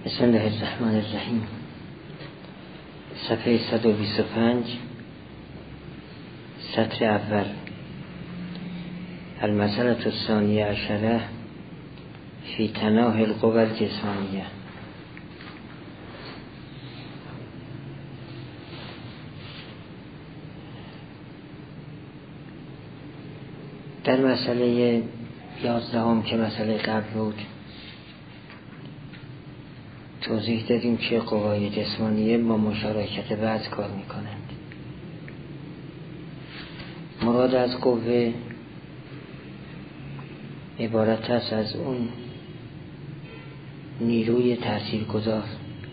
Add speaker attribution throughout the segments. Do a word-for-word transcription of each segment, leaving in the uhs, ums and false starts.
Speaker 1: بسم الله الرحمن الرحیم. صفحه صد و بیست و پنج، سطر اول. المسألة الثانیه عشره فی تناهی القوى الجسمانیه. در مسئله یازدهم که مسئله قبل بود توضیح دادیم که قوای جسمانیه با مشارکت بعض کار میکنند. مراد از قوه عبارت است از اون نیروی تاثیرگذار،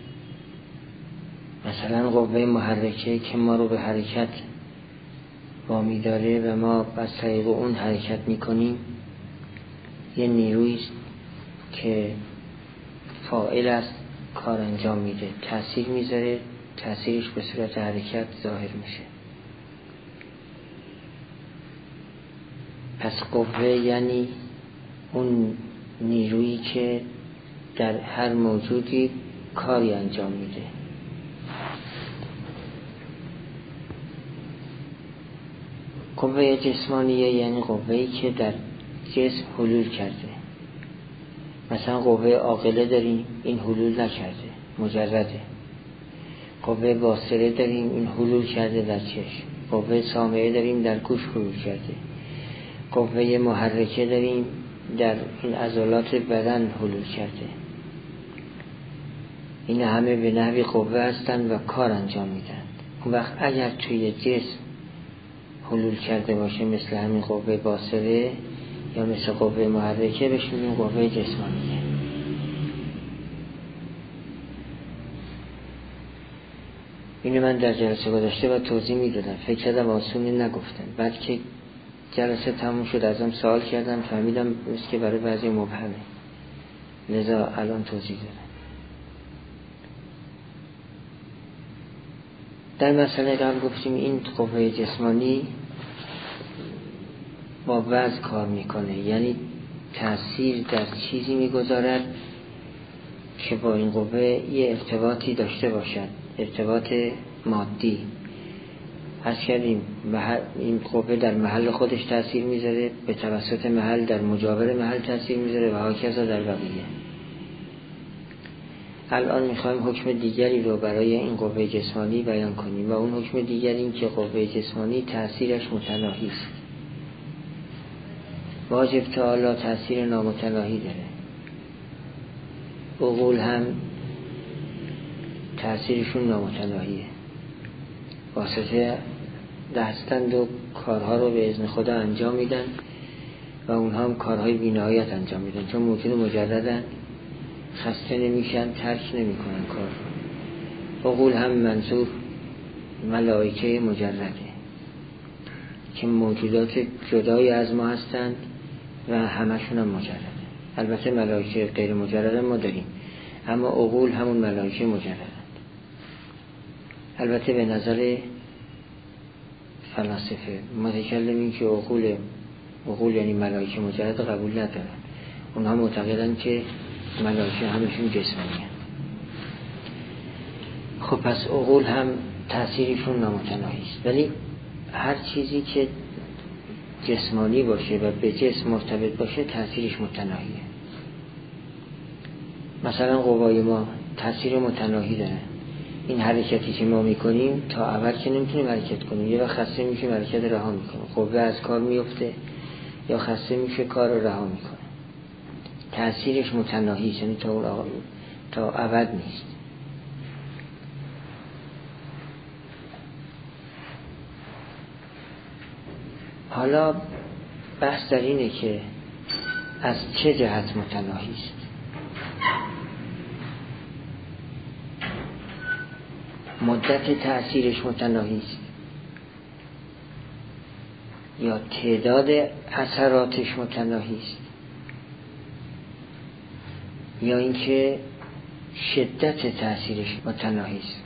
Speaker 1: مثلا قوه محرکه که ما رو به حرکت وامی داره و ما از طریق اون حرکت میکنیم، یه نیرویی است که فاعل است، کار انجام میده، تأثیر میذاره، تأثیرش به صورت حرکت ظاهر میشه. پس قوه یعنی اون نیرویی که در هر موجودی کاری انجام میده. قوه جسمانیه یعنی قوه‌ای که در جسم حلول کرده. مثلا قوه عاقله داریم، این حلول نکرده، مجرده. قوه باصره داریم، این حلول کرده در چشم. قوه سامعه داریم، در گوش حلول کرده. قوه محرکه داریم، در این عضلات بدن حلول کرده. این همه به نحوی قوه هستند و کار انجام میدن. اون وقت اگر توی جسم حلول کرده باشه مثل همین قوه باصره یا مثل قوه محرکه، بهش میگیم قوه جسمانیه. اینو من در جلسه گذشته و توضیح میدادم، فکر کردم آسونی نگفتم. بعد که جلسه تموم شد ازم سوال کردم، فهمیدم مثل که برای بعضی مبهمه، لذا الان توضیح دادم. در مسئله قبل گفتیم این قوه جسمانی با وزن کار میکنه، یعنی تأثیر در چیزی میگذارد که با این قوه یه ارتباطی داشته باشد، ارتباط مادی. از کردیم این قوه در محل خودش تأثیر میذاره، به توسط محل در مجاور محل تأثیر میذاره و هاکذا در بقیه. الان میخوایم حکم دیگری رو برای این قوه جسمانی بیان کنیم و اون حکم دیگری این که قوه جسمانی تأثیرش متناهی است. واجب تعالی تأثیر نامتناهی داره. عقول هم تأثیرشون نامتناهیه، واسطه دستند و کارها رو به اذن خدا انجام میدن و اونها هم کارهای بی‌نهایت انجام میدن، چون موجود مجردن، خسته نمیشن، ترک نمیکنن کار. عقول هم منظور ملائکه مجرده که موجودات جدای از ما هستند و همشون هم مجرده. البته ملائکه غیر مجرده ما داریم، اما عقول همون ملائکه مجردند. البته به نظر فلاسفه متکلمین که عقول عقول یعنی ملائکه مجرد قبول ندارن. اونها معتقدن که ملائکه همشون جسمانی هست. خب پس عقول هم تأثیرشون نامتناهی است، ولی هر چیزی که جسمانی باشه و به جسم مرتبط باشه تأثیرش متناهیه. مثلا قوای ما تأثیر متناهی داره. این حرکتی که ما میکنیم تا اول که نمیتونیم حرکت کنیم، یه وقت خسته میشیم حرکت رها میکنیم، قوه از کار میفته یا خسته میشه کار رو رها میکنه. تأثیرش متناهی است، یعنی تا تا ابد نیست. حالا بحث در اینه که از چه جهت متناهی است. مدت تأثیرش متناهی است یا تعداد اثراتش متناهی است یا اینکه شدت تأثیرش متناهی است.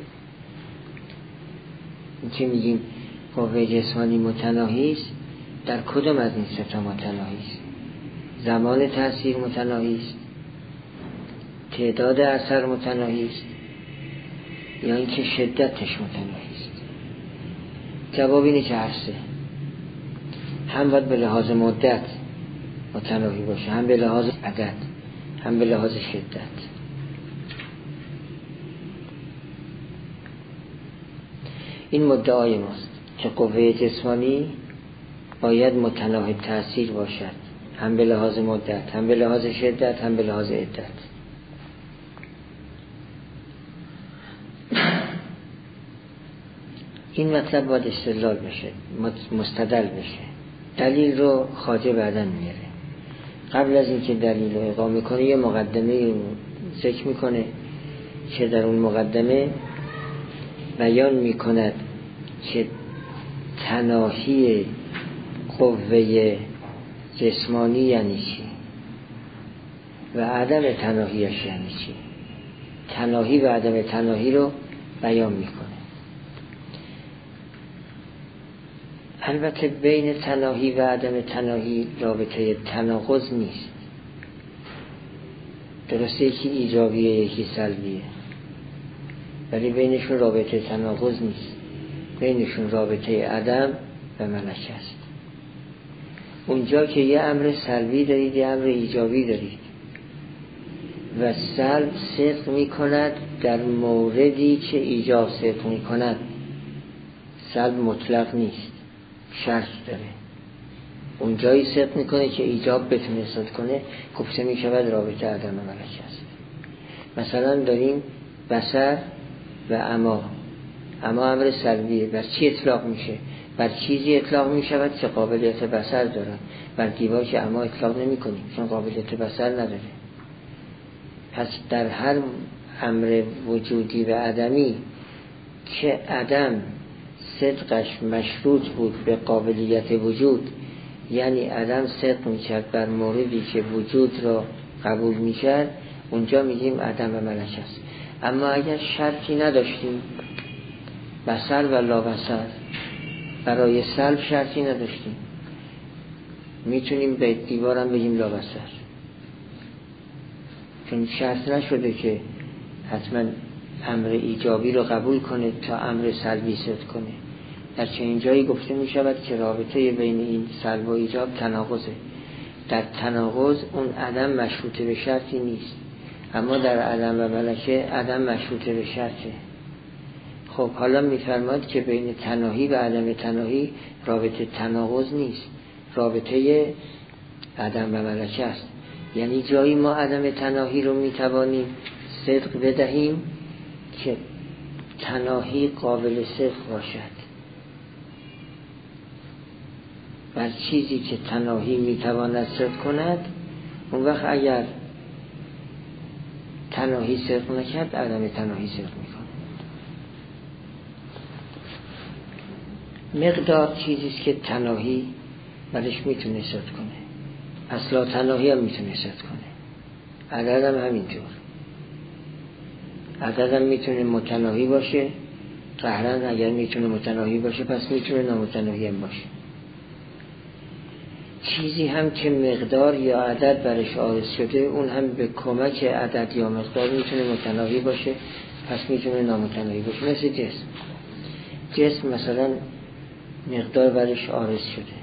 Speaker 1: این که میگیم قوه جسمانی متناهی است، در کدام از این سه تا متناهی است؟ زمان تأثیر متناهی است، تعداد اثر متناهی است یا اینکه شدتش متناهی است؟ جواب اینه که هر سه. هم باید به لحاظ مدت متناهی باشه، هم به لحاظ عدد، هم به لحاظ شدت. این مدعای ماست که قوه جسمانی باید متناهی تأثیر باشد، هم به لحاظ مدت، هم به لحاظ شدت، هم به لحاظ عدت. این مطلب باید استدلال بشه، مستدل بشه. دلیل رو خواجه بعداً میاره. قبل از اینکه دلیل رو اقامه کنه یه مقدمه رو ذکر میکنه که در اون مقدمه بیان میکند که تناهی قوه جسمانی یعنی چی و عدم تناهیش یعنی چی. تناهی و عدم تناهی رو بیان میکنه. البته بین تناهی و عدم تناهی رابطه تناقض نیست. درسته یکی ایجابیه یکی سلبیه، ولی بینشون رابطه تناقض نیست. بینشون رابطه عدم و ملک است. اونجا که یه امر سلبی دارید یه امر ایجابی دارید و سلب صدق می کند در موردی که ایجاب صدق می کند. سلب مطلق نیست، شرط داره. اونجایی صدق می کنه که ایجاب بتونه صدق کنه، گفته می شود رابطه عدم و ملک است. مثلا داریم بصر و عما. عما امر سلبیه، بر چی اطلاق میشه؟ بر چیزی اطلاق میشود که قابلیت بصر دارن. بر دیوار که عما اطلاق نمی کنیم چون قابلیت بصر نداره. پس در هر امر وجودی و عدمی که عدم صدقش مشروط بود به قابلیت وجود، یعنی عدم صدق میکرد بر موردی که وجود را قبول میکرد، اونجا میگیم عدم و ملک است. اما اگر شرطی نداشتیم، بصر و لا بصر، برای سلب شرطی نداشتیم، میتونیم به دیوارم بگیم لا بصر، چون شرط نشده که حتما امر ایجابی رو قبول کنه تا امر سلبی صدق کنه. در چنین جایی گفته می شود که رابطه بین این سلب و ایجاب تناقضه. در تناقض اون عدم مشروطه به شرطی نیست، اما در عدم و ملکه عدم مشروطه به شرطه. خب حالا می فرماد که بین تناهی و عدم تناهی رابطه تناقض نیست، رابطه عدم و ملکه است. یعنی جایی ما عدم تناهی رو می توانیم صدق بدهیم که تناهی قابل صدق باشد. بر چیزی که تناهی میتواند صدق کند، اون وقت اگر تناهی صدق نکرد عدم تناهی صدق میکنه. مقدار چیزیست که تناهی برش میتونه صدق کنه، اصلا تناهی هم میتونه صدق کنه. عدد هم همینطور. عدد هم میتونه متناهی باشه، قهرن اگر میتونه متناهی باشه پس میتونه نامتناهی هم باشه. چیزی هم که مقدار یا عدد برش عارض شده، اون هم به کمک عدد یا مقدار میتونه متناهی باشه پس میتونه نامتناهی باشه. مثل جسم. جسم مثلا مقدار برش عارض شده،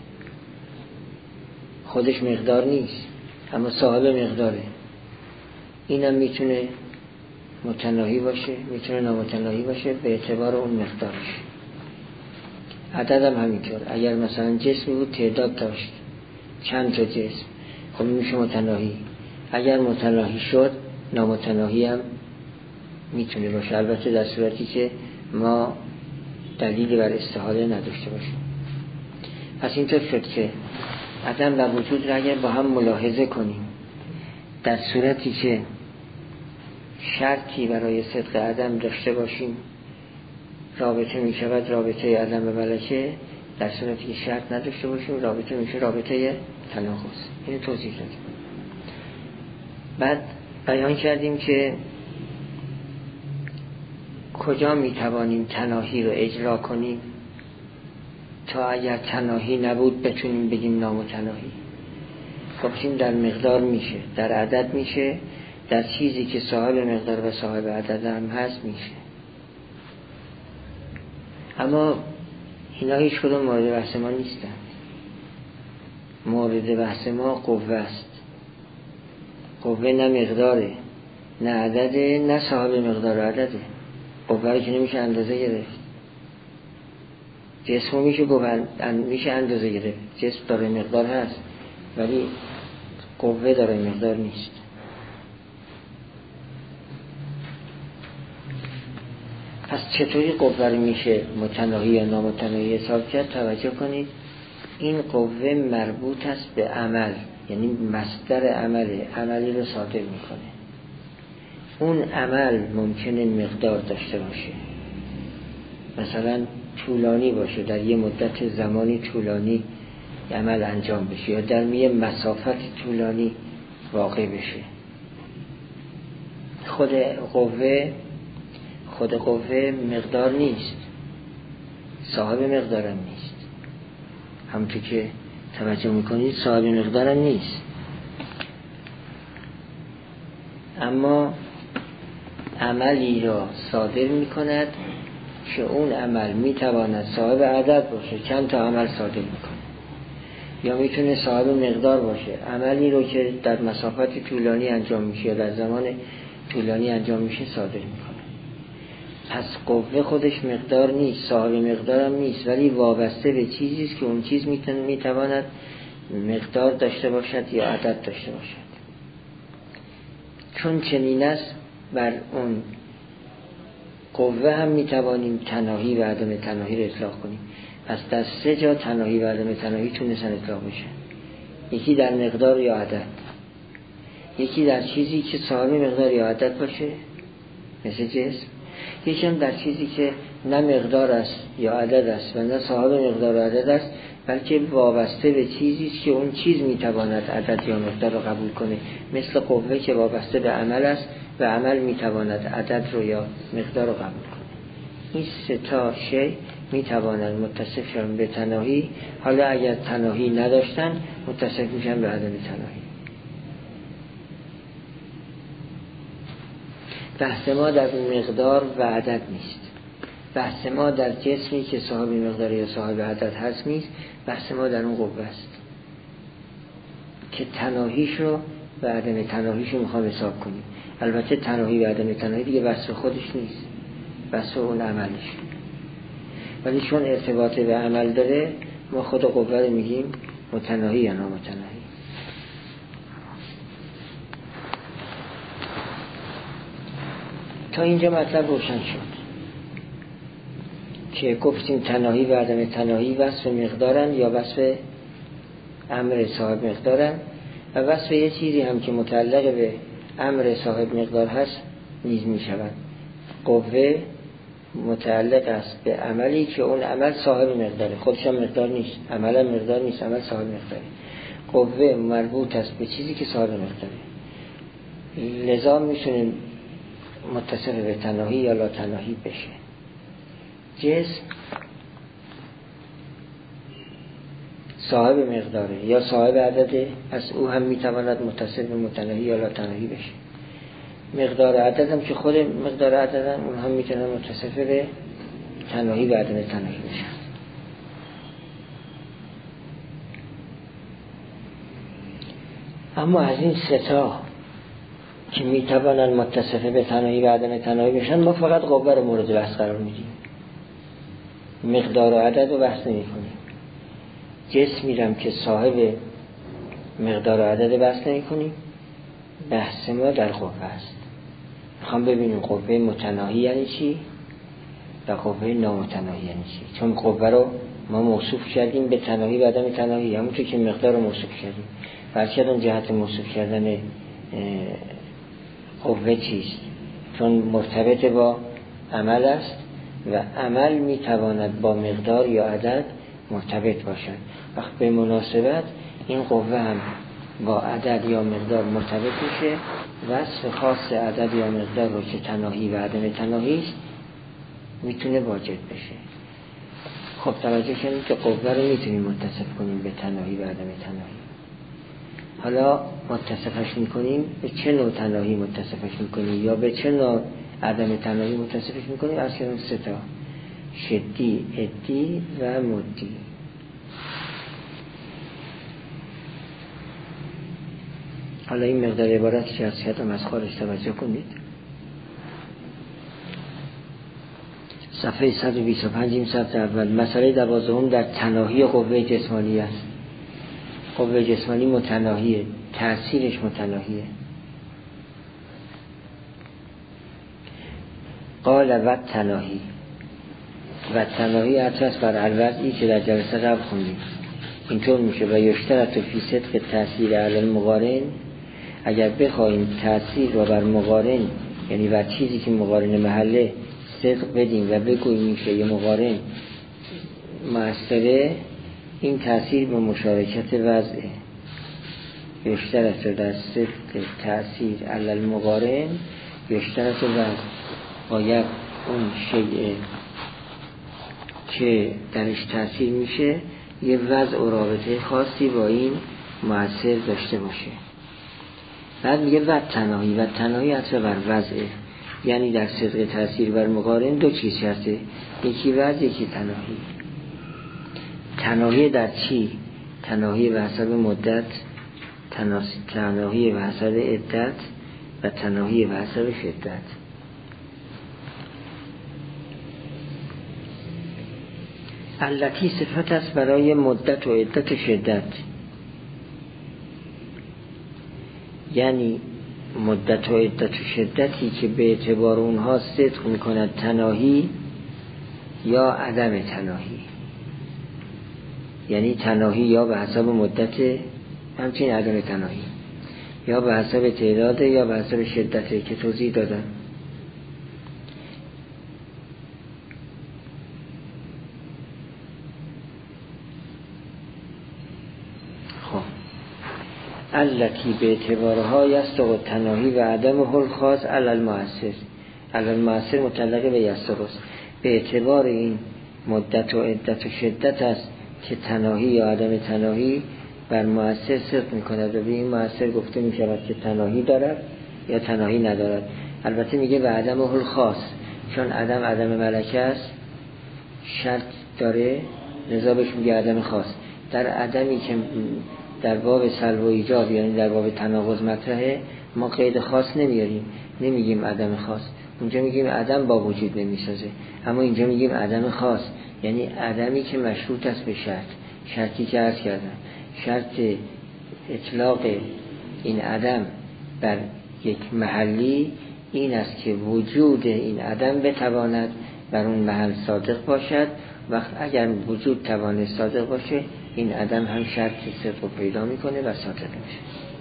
Speaker 1: خودش مقدار نیست اما صاحب مقداره. اینم میتونه متناهی باشه، میتونه نامتناهی باشه به اعتبار اون مقدارش. عدد هم همینطور. اگر مثلا جسمی بود تعداد داشت، چند تا جسم، خب میشه متناهی. اگر متناهی شد نامتناهی هم میتونه باشه، البته در صورتی که ما دلیلی بر استحاله نداشته باشیم. پس اینطور شد که عدم و وجود را اگر با هم ملاحظه کنیم، در صورتی که شرطی برای صدق عدم داشته باشیم رابطه می شود رابطه عدم و ملکه، در صورتی که شرط نداشته باشیم رابطه میشه رابطه تناقض. این توضیح دادیم. بعد بیان کردیم که کجا می توانیم تناهی رو اجرا کنیم تا اگر تناهی نبود بتونیم بگیم نامتناهی. گفتیم در مقدار میشه، در عدد میشه، در چیزی که صاحب مقدار و صاحب عدد هم هست میشه. اما اینا هیچ کدوم مورد بحث ما نیستن. مورد بحث ما قوه است. قوه نه مقداره، نه عدده، نه صاحب مقدار و عدده. قوه رو که نمیشه اندازه گرفت. جسم میشه گفت میشه اندازه گرفت. جسم داره مقدار هست ولی قوه داره مقدار نیست. پس چطوری قوه رو میشه متناهی یا نامتناهی حساب کرد؟ توجه کنید، این قوه مربوط است به عمل، یعنی مصدر عمله، عملی رو صادر میکنه. اون عمل ممکنه مقدار داشته باشه، مثلا طولانی باشه، در یه مدت زمانی طولانی عمل انجام بشه، یا در یه مسافت طولانی واقع بشه. خود قوه خود قوه مقدار نیست، صاحب مقدارم نیست. همونطور که توجه میکنید صاحب مقدارم نیست، اما عملی را صادر میکند که اون عمل میتواند صاحب عدد باشه، چند تا عمل صادر میکنه، یا میتونه صاحب مقدار باشه، عملی رو که در مسافت طولانی انجام میشه یا در زمان طولانی انجام میشه صادر میکنه. پس قوه خودش مقدار نیست، صاحب مقدارم نیست، ولی وابسته به چیزی است که اون چیز میتواند مقدار داشته باشد یا عدد داشته باشد. چون چنین است بر اون قوه هم میتوانیم تناهی و عدم تناهی رو اطلاق کنیم. پس در سه جا تناهی و عدم تناهی تونستن اطلاق بشه. یکی در مقدار یا عدد، یکی در چیزی که صاحب مقدار یا عدد باشه مثل جسم، یکی هم در چیزی که نه مقدار است یا عدد است و نه صاحب مقدار و عدد است، بلکه وابسته به چیزی است که اون چیز میتواند عدد یا مقدار رو قبول کنه، مثل قوه که وابسته به عمل است و عمل میتواند عدد رو یا مقدار رو قبول کنه. این سه تا شی میتوانند متصف شدن به تناهی. حالا اگر تناهی نداشتن متصف میشن به عدم تناهی. بحث ما در مقدار و عدد نیست. بحث ما در جسمی که صاحب مقدار یا صاحب عدد هست نیست. بحث ما در اون قوه است که تناهیش رو و عدم تناهیش رو میخوام حساب کنیم. البته تناهی و عدم تناهی دیگه وصف خودش نیست، وصف اون عملش، ولی چون ارتباط به عمل داره ما خود قوه رو میگیم متناهی یا نامتناهی. تا اینجا مطلب روشن شد که گفتیم تناهی و عدم تناهی وصف مقدارن یا وصف امر صاحب مقدارن، و وصف یه چیزی هم که متعلق به امر صاحب مقدار هست نیز می شود. قوه متعلق است به عملی که اون عمل صاحب مقداره، خودش هم مقدار نیست، عمل هم مقدار نیست، عمل صاحب مقداره. قوه مربوط است به چیزی که صاحب مقداره، لذا میتونه متصف به تناهی یا لا تناهی بشه. جسم صاحب مقداره یا صاحب عدده، پس او هم میتواند متصف به متناهی یا لا تناهی بشه. مقدار عدد هم که خود مقدار عدد هم اون هم میتونن متصف به تناهی و عدم تناهی بشن. اما از این سه تا که میتوانن متصف به تناهی و عدم تناهی بشن ما فقط قوه رو مورد بحث قرار میدیم، مقدار و عدد رو بحث نمی کنیم. جسم میرم که صاحب مقدار و عدد بحث نمی کنیم. بحث ما در قوه است. میخوام ببینیم قوه متناهی یعنی چی و قوه نامتناهی یعنی چی. چون قوه رو ما موصوف کردیم به تناهی و عدم تناهی، همونطور که مقدار رو موصوف کردیم. برچه اون جهت موصوف کردن قوه چیست؟ چون مرتبط با عمل است و عمل میتواند با مقدار یا عدد مرتبط باشد. وقت به مناسبت این قوه هم با عدد یا مقدار مرتبط میشه، وصف خاص عدد یا مقدار رو که تناهی و عدم تناهی است میتونه واجد بشه. خب توجه کنید که قوه رو میتونیم متصف کنیم به تناهی و عدم تناهی. حالا متصفش میکنیم به چه نوع تناهی متصفش میکنیم یا به چه نوع عدم تناهی متصفش میکنیم؟ از که اون سه تا شدی، ادی و مدی. حالا این مقدار عبارت که از شدم از خارج توجه کنید. صفحه صد و بیست و پنج این سطر اول. مسئله دوازدهم در تناهی قوه جسمانی است. قوه جسمانی متناهیه، تأثیرش متناهیه. قال و تناهی و تناهی عطف بر الوضعی که در جلسه قبل خوندیم. اینطور میشه و یشترط فی صدق تأثیر علی المقارن، اگر بخوایم تأثیر رو بر مقارن، یعنی بر چیزی که مقارن محله صدق بدیم و بگوییم میشه یه مقارن مؤثره، این تأثیر به مشارکت وضعه. یشترط در صدق تأثیر علی المقارن، یشترط وضع، باید اون شیء که درش تأثیر میشه یه وضع و رابطه خاصی با این مؤثر داشته باشه. بعد میگه و تناهی و تناهی عطف بر وضعه، یعنی در صدق تأثیر بر مقارن دو چیز شرطه، یکی وضع یکی تناهی. تناهی در چی؟ تناهی به حسب مدت، تناهی به حسب عدت و تناهی به حسب شدت. التی صفت است برای مدت و عدت و شدت، یعنی مدت و عدت و شدتی که به اعتبار اونها صدق میکند تناهی یا عدم تناهی. یعنی تناهی یا به حسب مدت، همچنین عدم تناهی یا به حسب تعداد یا به حسب شدتی که توضیح دادم. التی به اعتبارها یستق تناهی و عدم حل خاص علی المؤثر. علی المؤثر مطلقه به یستقست، به اعتبار این مدت و عدت و شدت است که تناهی یا عدم تناهی بر مؤثر صدق میکند و به این مؤثر گفته میشود که تناهی دارد یا تناهی ندارد. البته میگه به عدم حل خاص، چون عدم عدم ملکه است، شرط داره، لذا بهش میگه عدم خاص. در عدمی که در باب سلب و ایجاب، یعنی در باب تناقض مطرحه، ما قید خاص نمیاریم، نمیگیم عدم خاص. اونجا میگیم عدم با وجود نمیسازه، اما اینجا میگیم عدم خاص، یعنی عدمی که مشروط است به شرط. شرطی که عرض کردم، شرط اطلاق این عدم بر یک محلی این است که وجود این عدم بتواند بر اون محل صادق باشد. وقت اگر وجود توانه صادق باشه، این عدم هم شرط صدق رو پیدا میکنه و صادق میشه.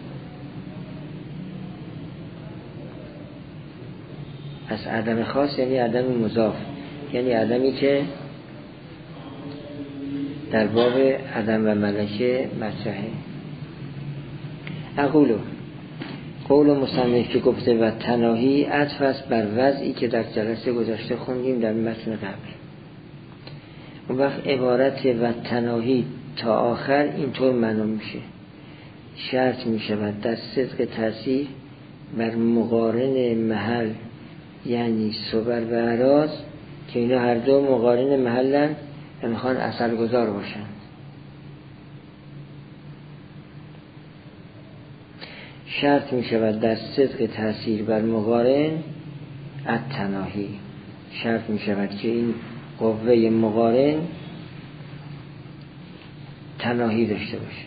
Speaker 1: پس عدم خاص یعنی عدم مضاف، یعنی عدمی که در باب عدم و ملکه مطرحه. اقولو قول مصنف که گفته و تناهی عطف است بر وضعی که در جلسه گذشته خوندیم در متن قبل. اون وقت عبارت و تناهی تا آخر اینطور معنا میشه، شرط میشود در صدق تأثیر بر مقارن محل، یعنی صبر و اعراض که اینا هر دو مقارن محلن و میخوان اثر گذار باشن. شرط میشود در صدق تأثیر بر مقارن التناهی، شرط میشود که این قوه مقارن تناهی داشته باشه.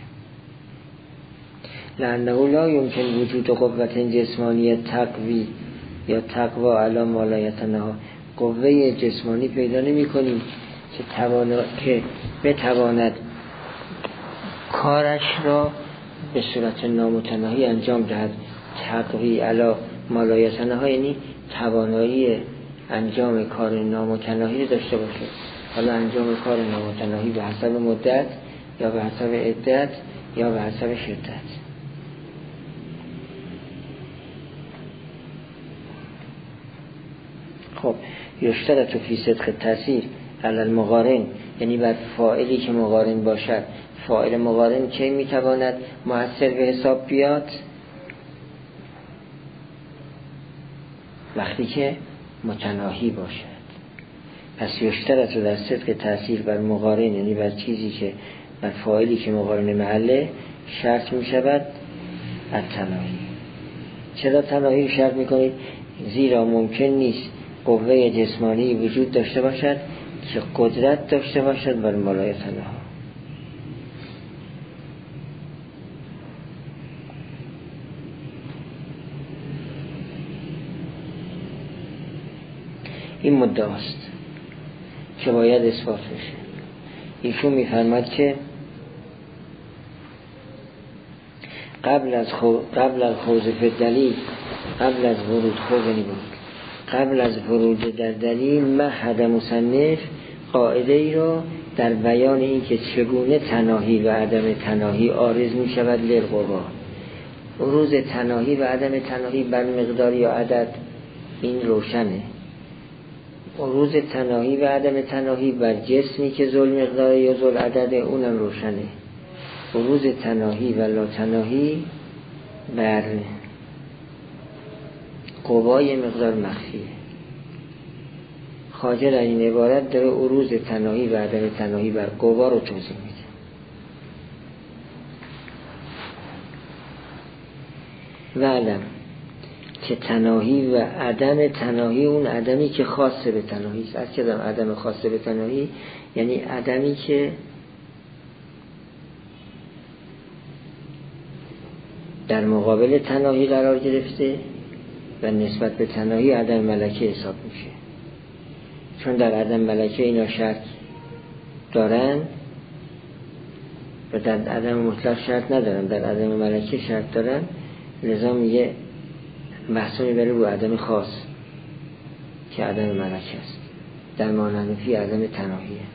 Speaker 1: لانه لا یمکن وجود قوت جسمانی تقوی یا تقوا علی ما لا یتناهی. قوه جسمانی پیدا نمی کنیم که توانا... که بتواند کارش را به صورت نامتناهی انجام دهد. تقوی علی ما لا یتناهی یعنی توانایی انجام کار نامتناهی داشته باشه. حالا انجام کار نامتناهی به حسب مدت یا به حسب عدت یا به حسب شدت. خب یشترط فی صدق تأثیر علی المقارن، یعنی بر فاعلی که مقارن باشد، فاعل مقارن کی میتواند مؤثر به حساب بیاد؟ وقتی که متناهی باشد. پس یشترط در صدق تأثیر بر مقارن، یعنی بر چیزی که بر فاعلی که مقارن محله شرط می شود التناهی. چرا تناهی شرط می کنید؟ زیرا ممکن نیست قوه جسمانی وجود داشته باشد که قدرت داشته باشد بر مالای تنها. این مدعاست که باید اثبات بشه. ایشون میفرماد که قبل از خو... قبل از خوض فی دلیل، قبل از ورود خوض بود قبل از ورود در دلیل مهد مصنف قاعده ای را در بیان این که چگونه تناهی و عدم تناهی عارض می شود للقوا. روز تناهی و عدم تناهی بر مقدار یا عدد این روشنه. روز تناهی و عدم تناهی بر جسمی که ذل مقدار یا ذل عدد اونم روشنه. روز تناهی و لا تناهی بر قوای مقدار مخفیه. خواجه در این عبارت داره عروض تناهی و عدم تناهی بر قوا رو توضیح میده. و علم که تناهی و عدم تناهی اون عدمی که خاصه به تناهی است. از که دارم عدم خاصه به تناهی یعنی عدمی که در مقابل تناهی قرار گرفته و نسبت به تناهی عدم ملکه حساب میشه. چون در عدم ملکه اینا شرط دارن و در عدم مطلق شرط ندارن، در عدم ملکه شرط دارن، لذا میگه بحثا میبره رو عدم خاص که عدم ملکه است. در ماننفی عدم تناهیه.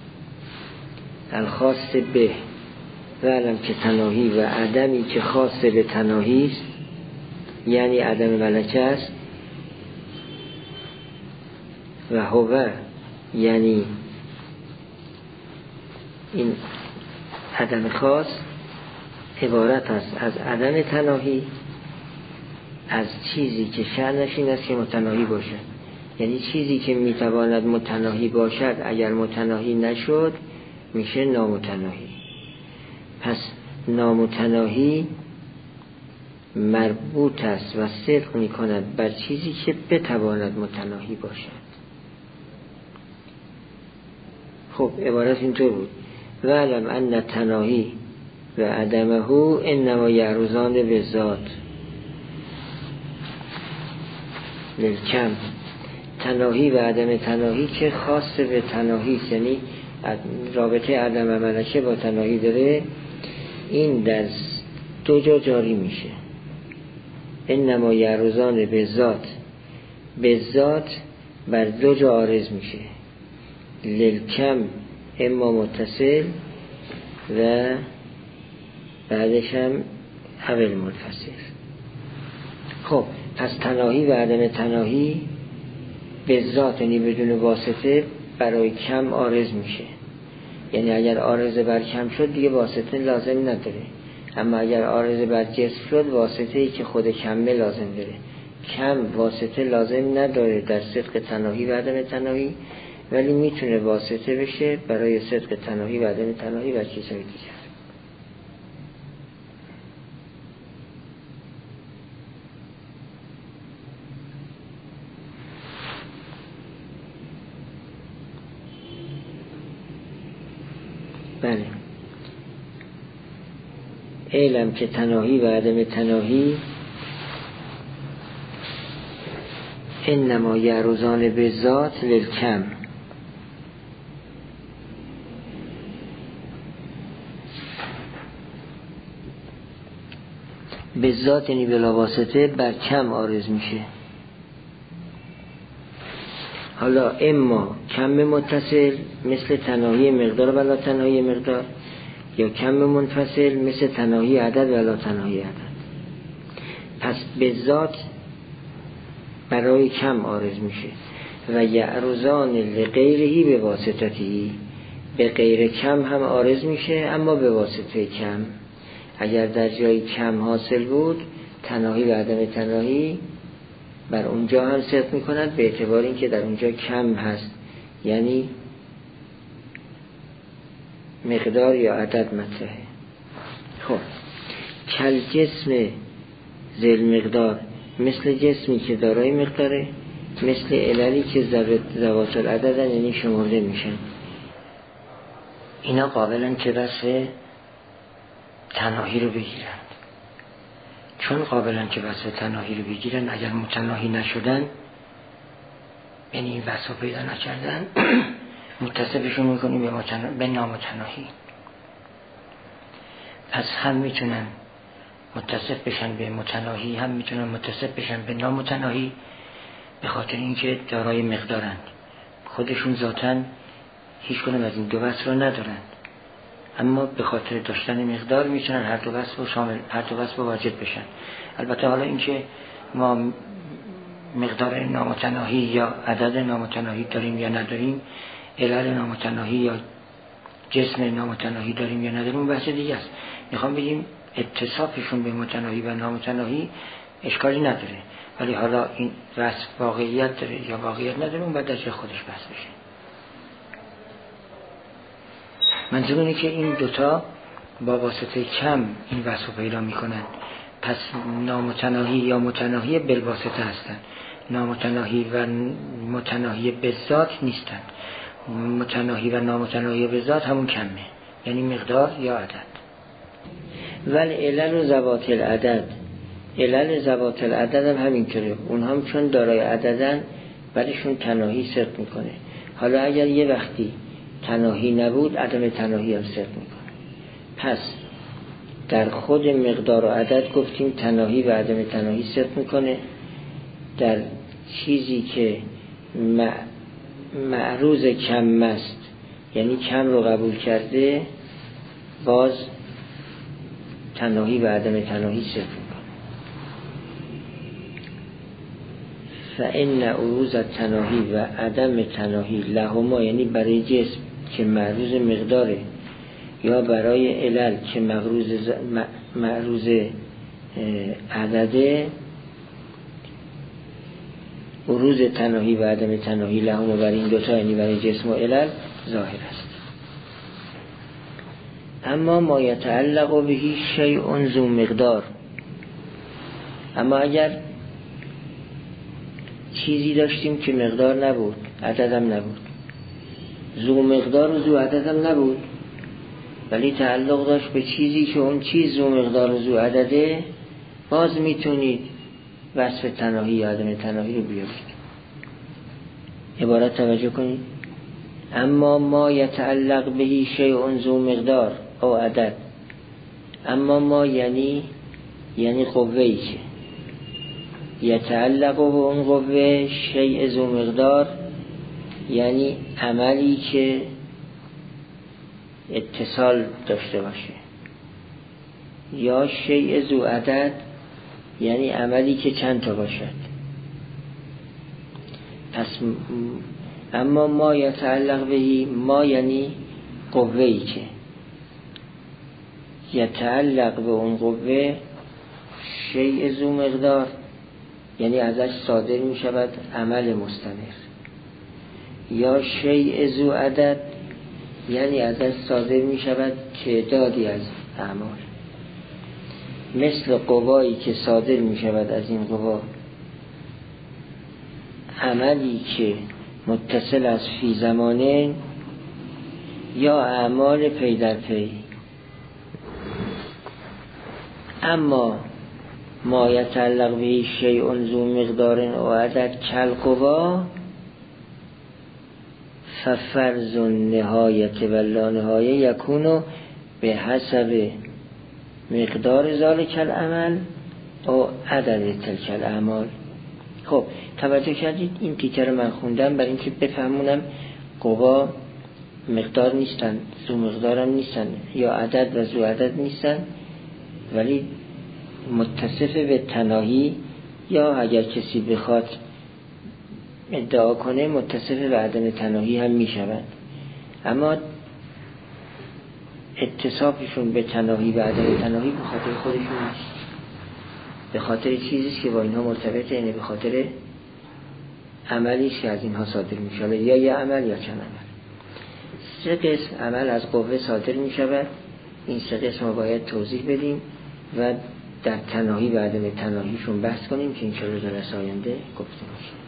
Speaker 1: الخاص به و علم که تناهی و عدمی که خاص به تناهی است یعنی عدم ملکه است و هو یعنی این عدم خاص عبارت است از عدم تناهی از چیزی که شأنش این است که متناهی باشد. یعنی چیزی که میتواند متناهی باشد اگر متناهی نشد میشه نامتناهی. پس نامتناهی مربوط است و صدق میکند بر چیزی که بتواند متناهی باشد. خب عبارت اینطور بود و علم ان تناهی و عدمه انما یعرضان به ذات للکم. تناهی و عدم تناهی که خاص به تناهی است، یعنی رابطه عدم و ملکه با تناهی داره، این در دو جا جاری میشه. انما یعرضان به ذات، به ذات بر دو جا عارض میشه. للکم اما متصل و بعدش هم اول منفصل. خب پس تناهی و عدم تناهی به ذات یعنی بدون واسطه برای کم عارض میشه. یعنی اگر عارض بر کم شد دیگه واسطه لازم نداره، اما اگر عارض بر جسم شد واسطه ای که خود کمه لازم داره. کم واسطه لازم نداره در صدق تناهی و عدم تناهی، ولی میتونه واسطه بشه برای صدق تناهی و عدم تناهی و چیزهای دیگر. بله، علم که تناهی و عدم تناهی انما یعرضان به ذات للکم. به ذات یعنی بلا واسطه بر کم عارض میشه. حالا اما کم متصل مثل تناهی مقدار ولا تناهی مقدار، یا کم منفصل مثل تناهی عدد ولا تناهی عدد. پس به ذات برای کم عارض میشه و یعرضان لغیرهی به واسطتی، به غیر کم هم عارض میشه، اما به واسطه کم. اگر در جای کم حاصل بود تناهی و عدم تناهی بر اونجا هم صدق میکند، به اعتبار اینکه در اونجا کم هست، یعنی مقدار یا عدد مطرحه. خب کل جسم ذل مقدار، مثل جسمی که دارای مقداره، مثل عللی که ذوات العددن، یعنی شمرده میشن. اینا قابلن که وصف تناهی رو بگیرن. چون قابلن که وصف تناهی رو بگیرن، اگر متناهی نشدن، یعنی این وصف پیدا نکردن، متصفشون میکنیم به, متنا... به نامتناهی. پس هم میتونن متصف بشن به متناهی، هم میتونن متصف بشن به نامتناهی، به خاطر اینکه دارای مقدارند. خودشون ذاتاً هیچ کنم از این دو وصف رو ندارند، اما به خاطر داشتن مقدار میتونن هر دو وصف رو شامل، هر دو وصف رو واجد بشن. البته حالا اینکه ما مقدار نامتناهی یا عدد نامتناهی داریم یا نداریم، علل نامتناهی یا جسم نامتناهی داریم یا نداریم، اون بحث دیگه است. میخوام بگیم اتصافشون به متناهی و نامتناهی اشکالی نداره، ولی حالا این وصف واقعیت داره یا واقعیت نداره، اون بعد در جای خودش بحث بشه. منظور اینه که این دوتا با واسطه کم این وصف رو پیدا میکنن. پس نامتناهی یا متناهی بالواسطه هستن، نامتناهی و متناهی به ذات نیستن. متناهی و نامتناهی به ذات همون کمه، یعنی مقدار یا عدد. ولی علل و ذوات العدد، علل ذوات العدد هم همینطوره، اون هم چون دارای عددن ولیشون تناهی صدق میکنه. حالا اگر یه وقتی تناهی نبود، عدم تناهی هم صدق میکنه. پس در خود مقدار و عدد گفتیم تناهی و عدم تناهی صدق میکنه. در چیزی که معروض کم است، یعنی کم رو قبول کرده، باز تناهی و عدم تناهی صدق میکنه. فإن عروض تناهی و عدم تناهی لهما، یعنی برای جسم که معروض مقداره یا برای علل که معروض عدده، عروض تناهی و عدم تناهی لهما برای این دوتا، یعنی برای جسم و علل ظاهر است. اما ما یتعلق بهی شیء ذو مقدار، اما اگر چیزی داشتیم که مقدار نبود، عددم نبود، ذو مقدار و ذو عددم نبود، ولی تعلق داشت به چیزی که اون چیز ذو مقدار و ذو عدده، باز میتونید وصف تناهی یا عدم تناهی رو بیارید. عبارت توجه کنید. اما ما یتعلق بهی شیء ذو مقدار او عدد، اما ما یعنی یعنی قوه‌ای که یتعلق به اون قوه شیء ذو مقدار، یعنی عملی که اتصال داشته باشه، یا شیء ذو عدد، یعنی عملی که چند تا باشد. پس اما ما یتعلق بهی، ما یعنی قوه‌ای که یتعلق به اون قوه شیء ذو مقدار، یعنی ازش صادر می شود عمل مستمر، یا شیء ذو عدد، یعنی ازش صادر می شود تعدادی از اعمال، مثل قوایی که صادر می شود از این قوا عملی که متصل از فی زمانه یا اعمال پی در پی. اما ما یتعلق به شیء ذو مقدار و عدد کل قوا ففرض نهایت و لا نهایه یکونو به حسب مقدار ذالک العمل او عدد تلک الاعمال. خب توجه کردید این تیکه رو من خوندم برای اینکه بفهمونم قوا مقدار نیستن، ذو مقدار هم نیستن، یا عدد و ذو عدد نیستن، ولی متصف به تناهی، یا اگر کسی بخواد ادعا کنه متصف به عدم تناهی هم می شود. اما اتصافشون به تناهی و عدم تناهی به خاطر خودشون نیست، به خاطر چیزی که با اینها مرتبطه، یعنی به خاطر عملی که از اینها صادر می شود، یا یه عمل یا چند عمل. سه قسم عمل از قوه صادر می شود. این سه قسم رو باید توضیح بدیم و در تناهی و عدم تناهیشون بحث کنیم که این چه رو جلسه آینده گفته میشه.